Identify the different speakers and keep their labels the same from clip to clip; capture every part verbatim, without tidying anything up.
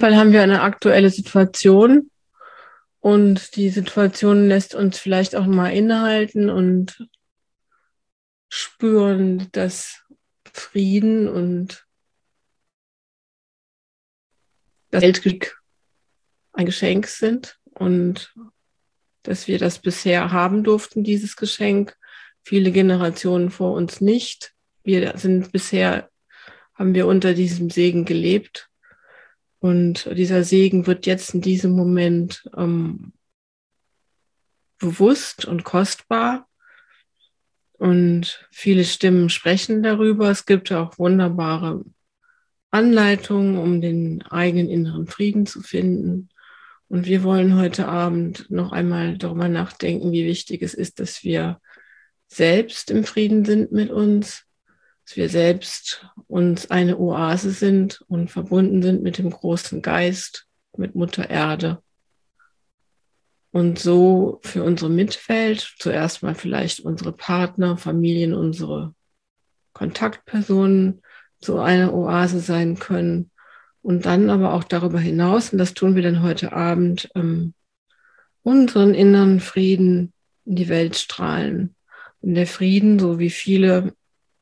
Speaker 1: Fall haben wir eine aktuelle Situation und die Situation lässt uns vielleicht auch mal innehalten und spüren, dass Frieden und das Weltglück ein Geschenk sind und dass wir das bisher haben durften, dieses Geschenk. Viele Generationen vor uns nicht. Wir sind bisher, haben wir unter diesem Segen gelebt. Und dieser Segen wird jetzt in diesem Moment ähm, bewusst und kostbar. Und viele Stimmen sprechen darüber. Es gibt auch wunderbare Anleitungen, um den eigenen inneren Frieden zu finden. Und wir wollen heute Abend noch einmal darüber nachdenken, wie wichtig es ist, dass wir selbst im Frieden sind mit uns, dass wir selbst uns eine Oase sind und verbunden sind mit dem großen Geist, mit Mutter Erde. Und so für unsere Mitwelt, zuerst mal vielleicht unsere Partner, Familien, unsere Kontaktpersonen, so eine Oase sein können. Und dann aber auch darüber hinaus, und das tun wir dann heute Abend, ähm, unseren inneren Frieden in die Welt strahlen. Und der Frieden, so wie viele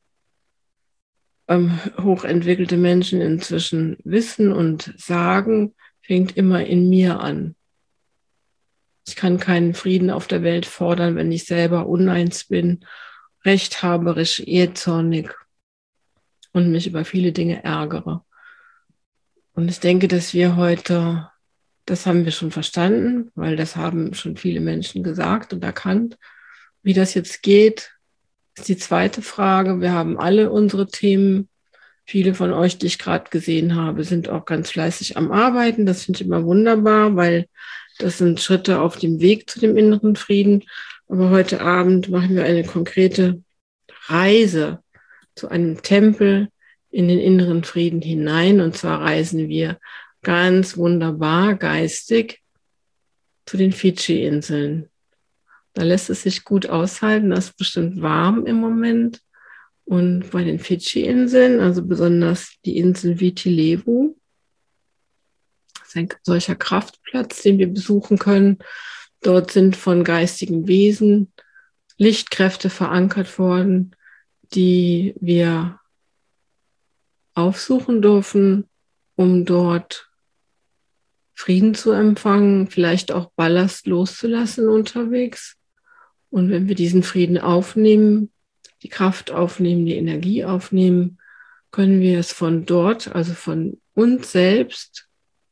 Speaker 1: ähm, hochentwickelte Menschen inzwischen wissen und sagen, fängt immer in mir an. Ich kann keinen Frieden auf der Welt fordern, wenn ich selber uneins bin, rechthaberisch, ehrzornig und mich über viele Dinge ärgere. Und ich denke, dass wir heute, das haben wir schon verstanden, weil das haben schon viele Menschen gesagt und erkannt. Wie das jetzt geht, ist die zweite Frage. Wir haben alle unsere Themen. Viele von euch, die ich gerade gesehen habe, sind auch ganz fleißig am Arbeiten. Das finde ich immer wunderbar, weil das sind Schritte auf dem Weg zu dem inneren Frieden. Aber heute Abend machen wir eine konkrete Reise zu einem Tempel in den inneren Frieden hinein. Und zwar reisen wir ganz wunderbar geistig zu den Fidschi-Inseln. Da lässt es sich gut aushalten. Das ist bestimmt warm im Moment. Und bei den Fidschi-Inseln, also besonders die Insel Viti Levu, ist ein solcher Kraftplatz, den wir besuchen können. Dort sind von geistigen Wesen Lichtkräfte verankert worden, die wir aufsuchen dürfen, um dort Frieden zu empfangen, vielleicht auch Ballast loszulassen unterwegs. Und wenn wir diesen Frieden aufnehmen, die Kraft aufnehmen, die Energie aufnehmen, können wir es von dort, also von uns selbst,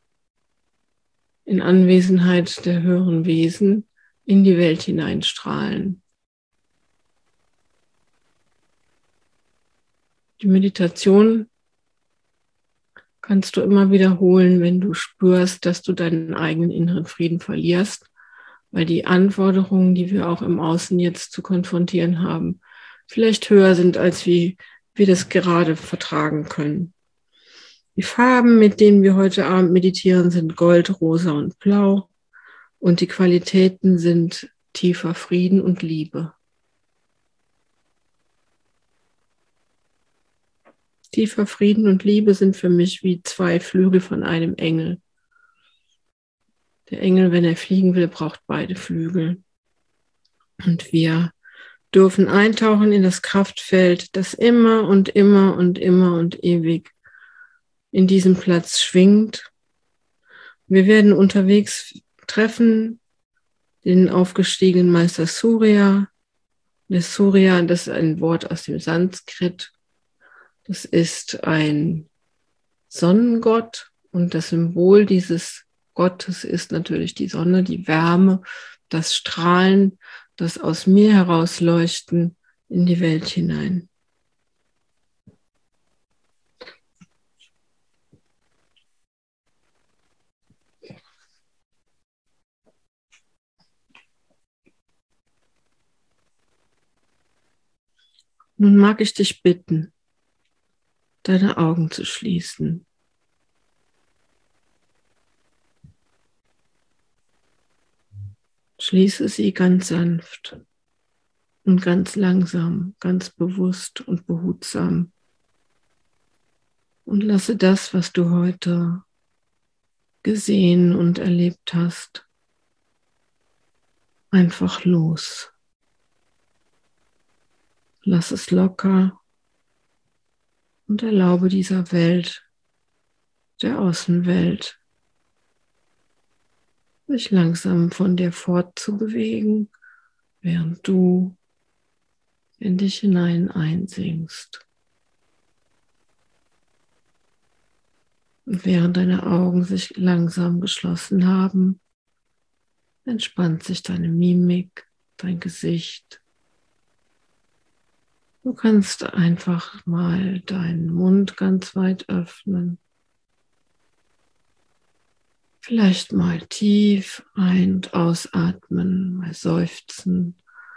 Speaker 1: in Anwesenheit der höheren Wesen, in die Welt hineinstrahlen. Die Meditation kannst du immer wiederholen, wenn du spürst, dass du deinen eigenen inneren Frieden verlierst, weil die Anforderungen, die wir auch im Außen jetzt zu konfrontieren haben, vielleicht höher sind, als wie wir das gerade vertragen können. Die Farben, mit denen wir heute Abend meditieren, sind Gold, Rosa und Blau und die Qualitäten sind tiefer Frieden und Liebe. Tiefer Frieden und Liebe sind für mich wie zwei Flügel von einem Engel. Der Engel, wenn er fliegen will, braucht beide Flügel. Und wir dürfen eintauchen in das Kraftfeld, das immer und immer und immer und ewig in diesem Platz schwingt. Wir werden unterwegs treffen den aufgestiegenen Meister Surya. Der Surya, das ist ein Wort aus dem Sanskrit. Das ist ein Sonnengott und das Symbol dieses Gottes ist natürlich die Sonne, die Wärme, das Strahlen, das aus mir herausleuchten in die Welt hinein. Nun mag ich dich bitten, deine Augen zu schließen. Schließe sie ganz sanft und ganz langsam, ganz bewusst und behutsam. Und lasse das, was du heute gesehen und erlebt hast, einfach los. Lass es locker und erlaube dieser Welt, der Außenwelt, sich langsam von dir fortzubewegen, während du in dich hinein einsinkst. Und während deine Augen sich langsam geschlossen haben, entspannt sich deine Mimik, dein Gesicht. Du kannst einfach mal deinen Mund ganz weit öffnen. Vielleicht mal tief ein- und ausatmen, mal seufzen.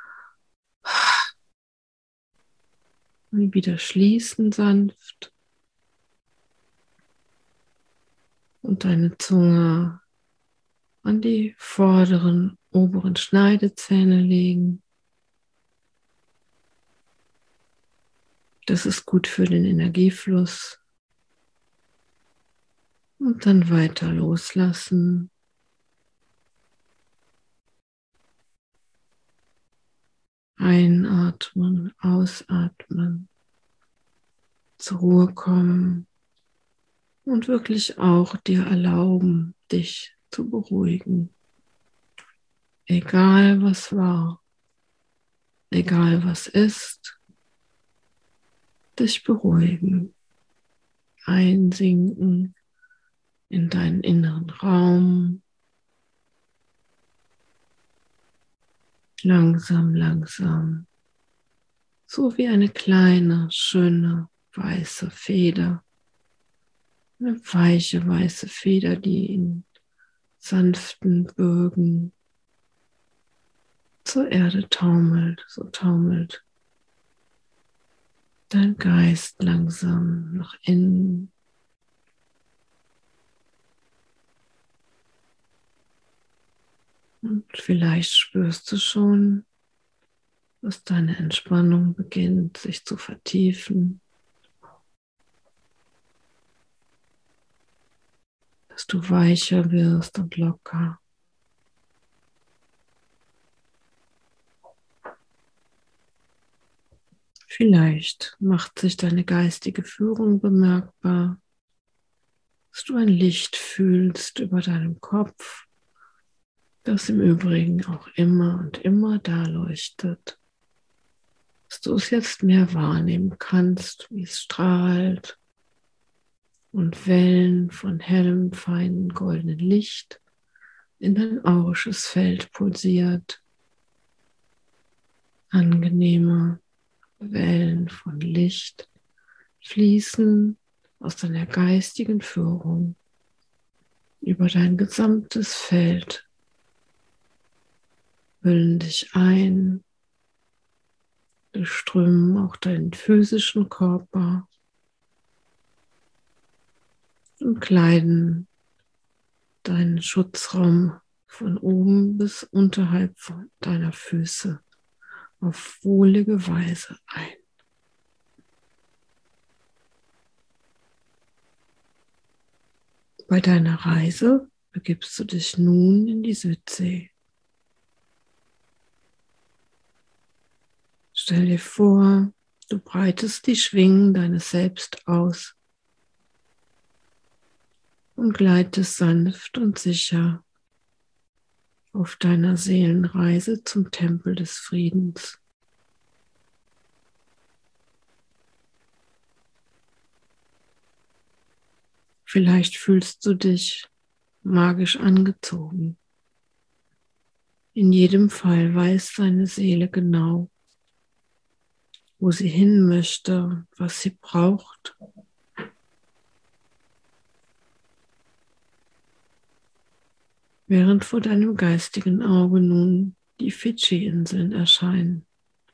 Speaker 1: Und wieder schließen sanft. Und deine Zunge an die vorderen, oberen Schneidezähne legen. Das ist gut für den Energiefluss. Und dann weiter loslassen. Einatmen, ausatmen, zur Ruhe kommen und wirklich auch dir erlauben, dich zu beruhigen. Egal was war, egal was ist, dich beruhigen, einsinken in deinen inneren Raum. Langsam, langsam, so wie eine kleine, schöne, weiße Feder. Eine weiche, weiße Feder, die in sanften Bögen zur Erde taumelt, so taumelt dein Geist langsam nach innen. Und vielleicht spürst du schon, dass deine Entspannung beginnt, sich zu vertiefen, dass du weicher wirst und locker. Vielleicht macht sich deine geistige Führung bemerkbar, dass du ein Licht fühlst über deinem Kopf, das im Übrigen auch immer und immer da leuchtet. Dass du es jetzt mehr wahrnehmen kannst, wie es strahlt und Wellen von hellem, feinen, goldenen Licht in dein aurisches Feld pulsiert. Angenehme Wellen von Licht fließen aus deiner geistigen Führung über dein gesamtes Feld, hüllen dich ein, durchströmen auch deinen physischen Körper und kleiden deinen Schutzraum von oben bis unterhalb deiner Füße auf wohlige Weise ein. Bei deiner Reise begibst du dich nun in die Südsee. Stell dir vor, du breitest die Schwingen deines Selbst aus und gleitest sanft und sicher auf deiner Seelenreise zum Tempel des Friedens. Vielleicht fühlst du dich magisch angezogen. In jedem Fall weiß deine Seele genau, wo sie hin möchte, was sie braucht. Während vor deinem geistigen Auge nun die Fidschi-Inseln erscheinen.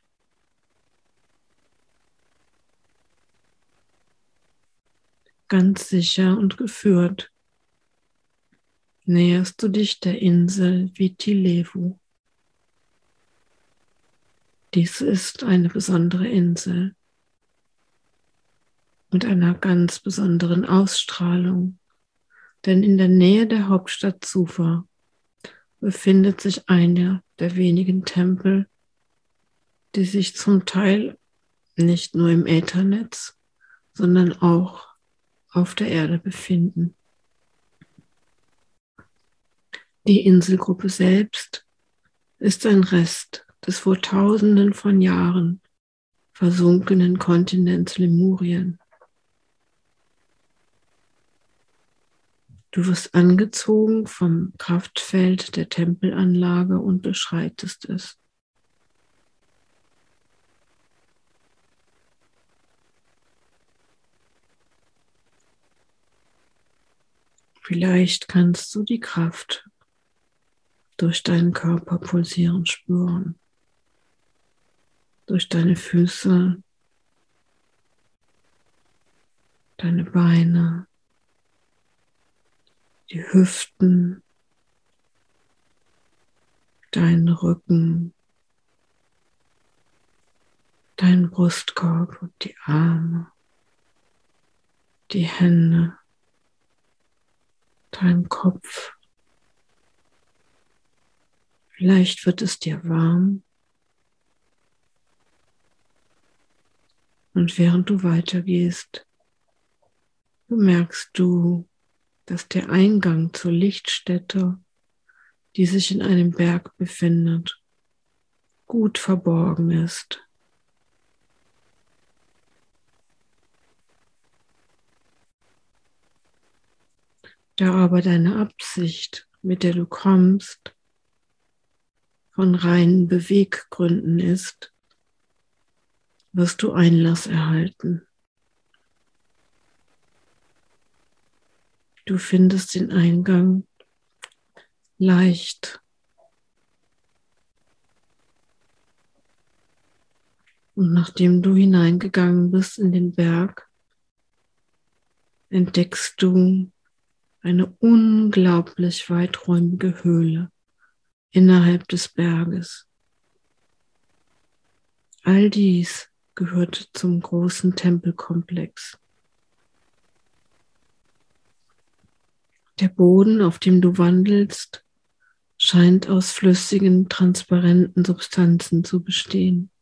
Speaker 1: Ganz sicher und geführt näherst du dich der Insel Viti Levu. Dies ist eine besondere Insel mit einer ganz besonderen Ausstrahlung, Denn in der Nähe der Hauptstadt Sufa befindet sich einer der wenigen Tempel, die sich zum Teil nicht nur im Äthernetz, sondern auch auf der Erde befinden. Die Inselgruppe selbst ist ein Rest des vor Tausenden von Jahren versunkenen Kontinents Lemurien. Du wirst angezogen vom Kraftfeld der Tempelanlage und beschreitest es. Vielleicht kannst du die Kraft durch deinen Körper pulsieren spüren, durch deine Füße, deine Beine, die Hüften, deinen Rücken, deinen Brustkorb und die Arme, die Hände, deinen Kopf. Vielleicht wird es dir warm. Und während du weitergehst, bemerkst du, dass der Eingang zur Lichtstätte, die sich in einem Berg befindet, gut verborgen ist. Da aber deine Absicht, mit der du kommst, von reinen Beweggründen ist, wirst du Einlass erhalten. Du findest den Eingang leicht und nachdem du hineingegangen bist in den Berg, entdeckst du eine unglaublich weiträumige Höhle innerhalb des Berges. All dies gehört zum großen Tempelkomplex. Der Boden, auf dem du wandelst, scheint aus flüssigen, transparenten Substanzen zu bestehen.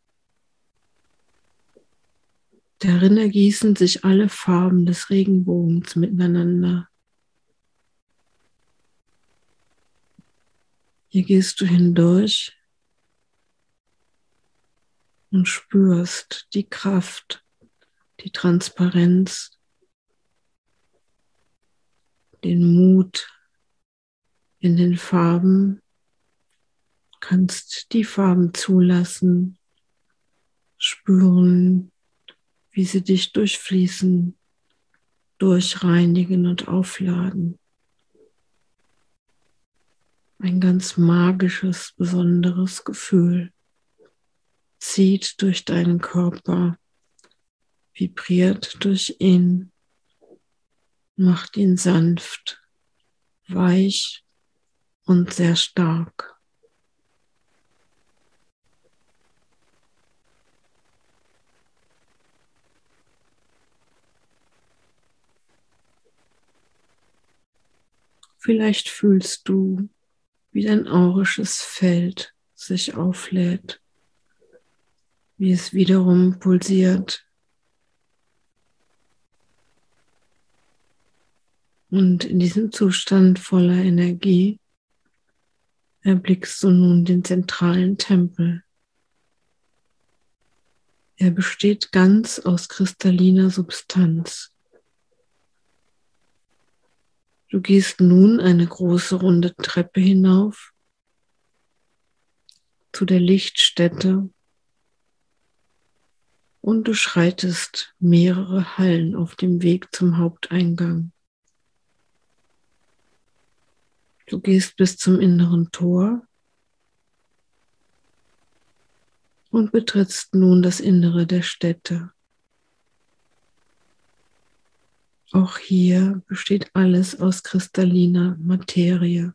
Speaker 1: Darin ergießen sich alle Farben des Regenbogens miteinander. Hier gehst du hindurch und spürst die Kraft, die Transparenz, den Mut in den Farben. Du kannst die Farben zulassen, spüren, wie sie dich durchfließen, durchreinigen und aufladen. Ein ganz magisches, besonderes Gefühl zieht durch deinen Körper, vibriert durch ihn, macht ihn sanft, weich und sehr stark. Vielleicht fühlst du, wie dein aurisches Feld sich auflädt, wie es wiederum pulsiert. Und in diesem Zustand voller Energie erblickst du nun den zentralen Tempel. Er besteht ganz aus kristalliner Substanz. Du gehst nun eine große runde Treppe hinauf zu der Lichtstätte und du schreitest mehrere Hallen auf dem Weg zum Haupteingang. Du gehst bis zum inneren Tor und betrittst nun das Innere der Stätte. Auch hier besteht alles aus kristalliner Materie.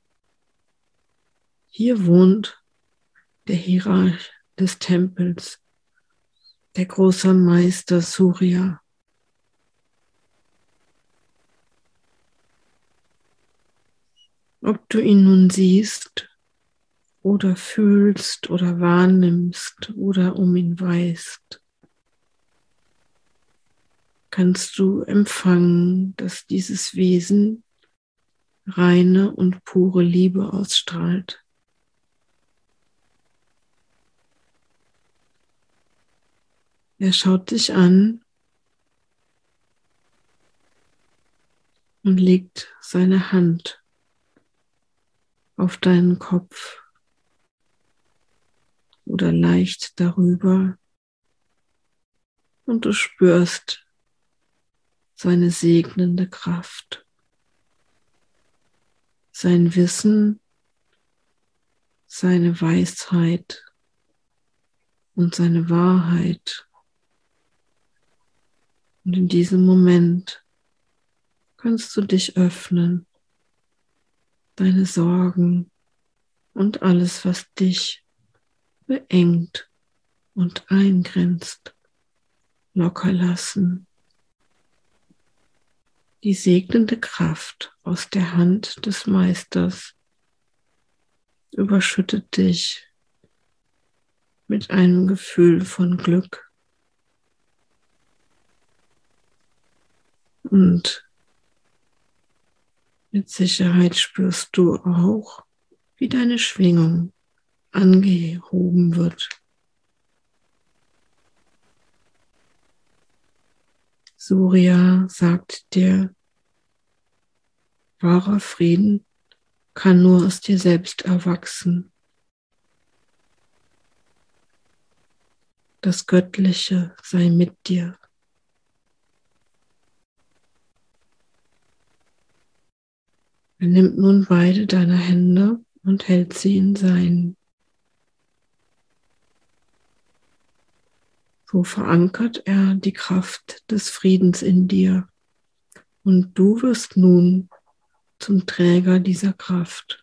Speaker 1: Hier wohnt der Hierarch des Tempels, der große Meister Surya. Ob du ihn nun siehst oder fühlst oder wahrnimmst oder um ihn weißt, kannst du empfangen, dass dieses Wesen reine und pure Liebe ausstrahlt. Er schaut dich an und legt seine Hand auf deinen Kopf oder leicht darüber und du spürst seine segnende Kraft, sein Wissen, seine Weisheit und seine Wahrheit. Und in diesem Moment kannst du dich öffnen, deine Sorgen und alles, was dich beengt und eingrenzt, locker lassen. Die segnende Kraft aus der Hand des Meisters überschüttet dich mit einem Gefühl von Glück und mit Sicherheit spürst du auch, wie deine Schwingung angehoben wird. Surya sagt dir, wahrer Frieden kann nur aus dir selbst erwachsen. Das Göttliche sei mit dir. Er nimmt nun beide deine Hände und hält sie in seinen. So verankert er die Kraft des Friedens in dir und du wirst nun zum Träger dieser Kraft.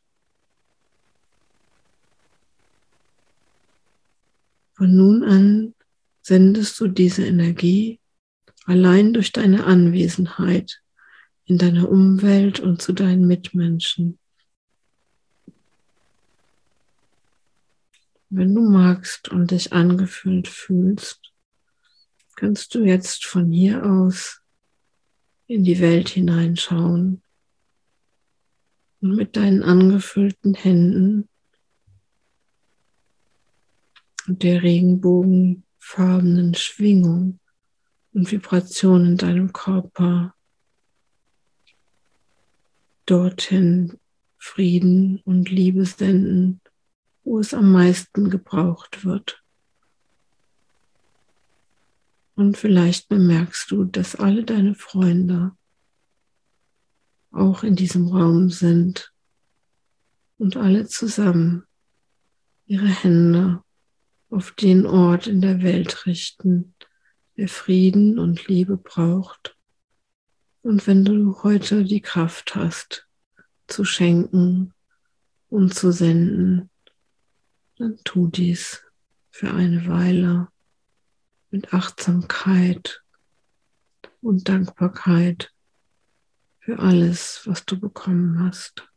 Speaker 1: Von nun an sendest du diese Energie allein durch deine Anwesenheit in deiner Umwelt und zu deinen Mitmenschen. Wenn du magst und dich angefüllt fühlst, kannst du jetzt von hier aus in die Welt hineinschauen und mit deinen angefüllten Händen und der regenbogenfarbenen Schwingung und Vibration in deinem Körper dorthin Frieden und Liebe senden, wo es am meisten gebraucht wird. Und vielleicht bemerkst du, dass alle deine Freunde auch in diesem Raum sind und alle zusammen ihre Hände auf den Ort in der Welt richten, der Frieden und Liebe braucht. Und wenn du heute die Kraft hast, zu schenken und zu senden, dann tu dies für eine Weile mit Achtsamkeit und Dankbarkeit für alles, was du bekommen hast.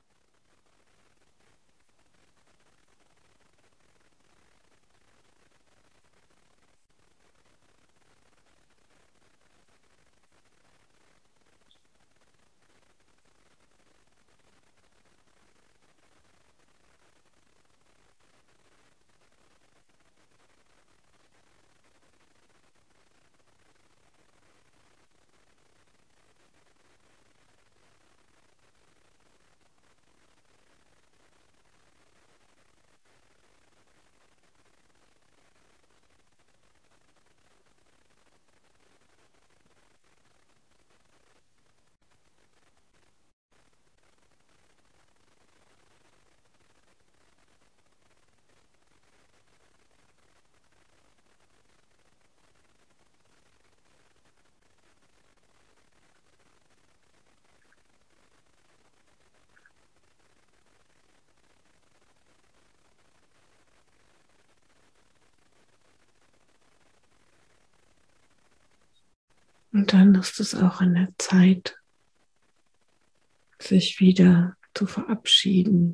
Speaker 1: Und dann ist es auch an der Zeit, sich wieder zu verabschieden.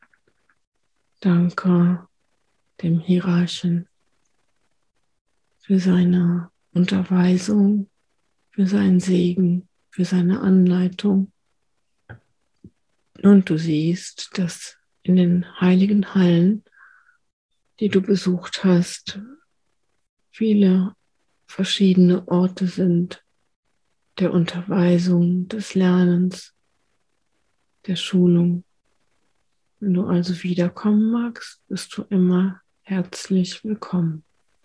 Speaker 1: Danke dem Hierarchen für seine Unterweisung, für seinen Segen, für seine Anleitung. Und du siehst, dass in den heiligen Hallen, die du besucht hast, viele verschiedene Orte sind der Unterweisung, des Lernens, der Schulung. Wenn du also wiederkommen magst, bist du immer herzlich willkommen.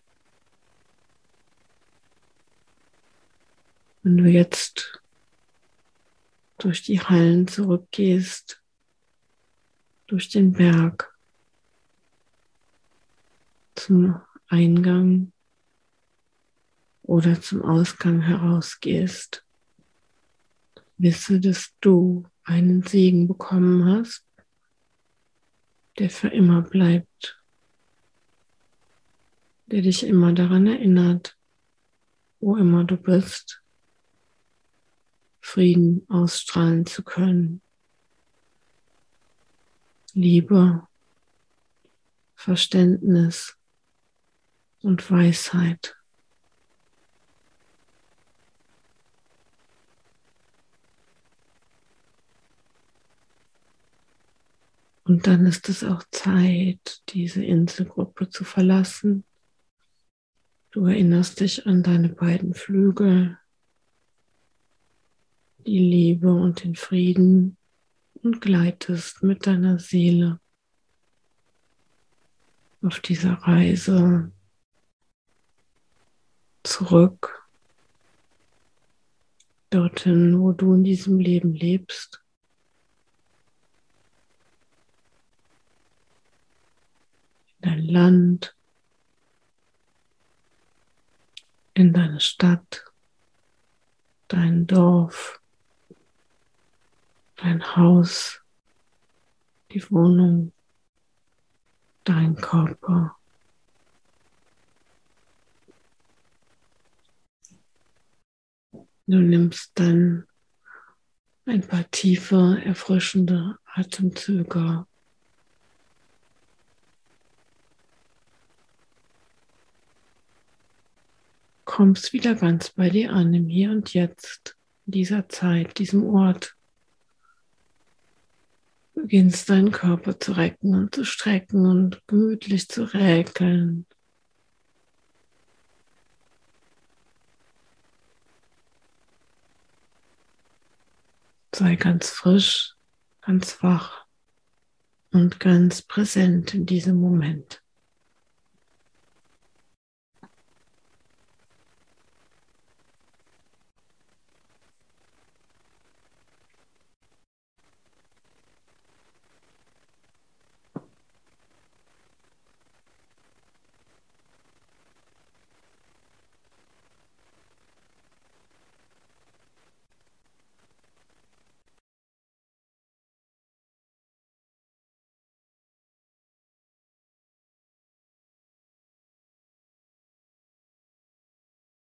Speaker 1: Wenn du jetzt durch die Hallen zurückgehst, durch den Berg zum Eingang oder zum Ausgang herausgehst, wisse, dass du einen Segen bekommen hast, der für immer bleibt, der dich immer daran erinnert, wo immer du bist, Frieden ausstrahlen zu können, Liebe, Verständnis und Weisheit. Und dann ist es auch Zeit, diese Inselgruppe zu verlassen. Du erinnerst dich an deine beiden Flügel, die Liebe und den Frieden und gleitest mit deiner Seele auf dieser Reise zurück, dorthin, wo du in diesem Leben lebst. In dein Land, in deine Stadt, dein Dorf, dein Haus, die Wohnung, dein Körper. Du nimmst dann ein paar tiefe, erfrischende Atemzüge. Kommst wieder ganz bei dir an, im Hier und Jetzt, in dieser Zeit, diesem Ort. Beginnst deinen Körper zu recken und zu strecken und gemütlich zu räkeln. Sei ganz frisch, ganz wach und ganz präsent in diesem Moment.